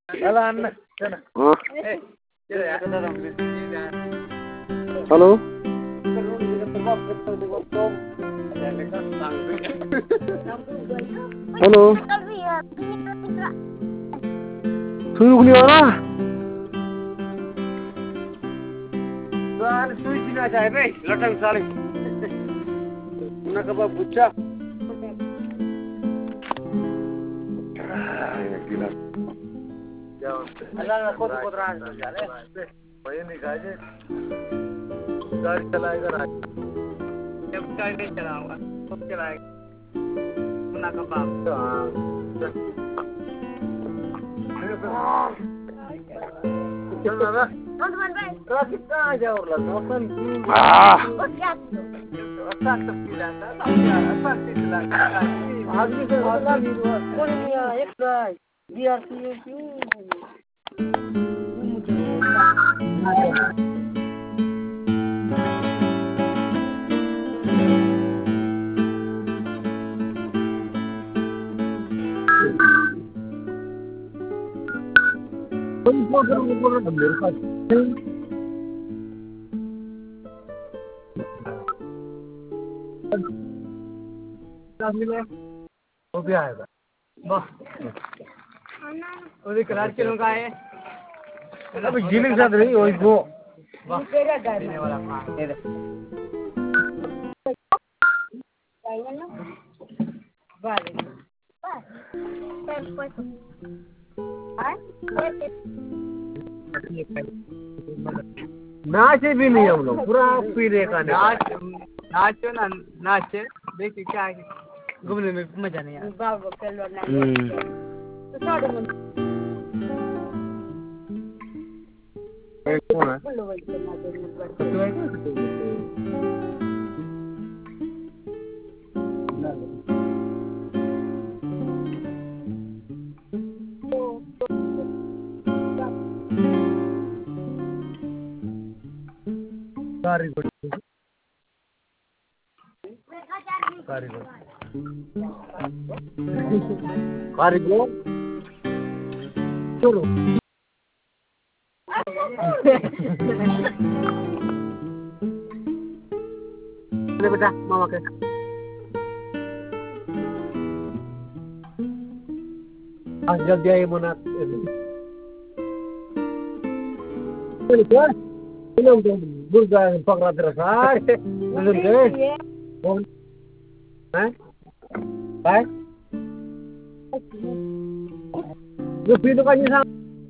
Halo. Halo. Suruh ni orang. Tuan suci nak cai be, latang saling. Nak apa buca? Gila. Allah को तो राज जा रहे भाई निकाले गाड़ी चलाएगा राज जब गाड़ी नहीं चलाऊंगा कब चलाएगा मुन्ना का बाप चल रहा कौन बन रहा है रात कितना आ जाओ मौसम अच्छा सब खिलाता अच्छा खिलाता आदमी से वाला भी कौन गया एक राय DRC हो गया है वाह और क्लास के लोग आए अभी जीलिंग साथ रही वही वो वाह देने वाला ये दे नाचे भी नहीं हम लोग पूरा पीने का नाचो ना नाचे देखिए क्या है घूमने में मजा नहीं आता बाबू चलो ना तो साड़ू में कौन है कारीगर कारीगर कारीगर चलो ले बेटा मामा के आज जल्दी आइए मना चलो Belum dong, burga pakra terasai. Belum ke? Bon, Hai? Lebih tu kan ni sang.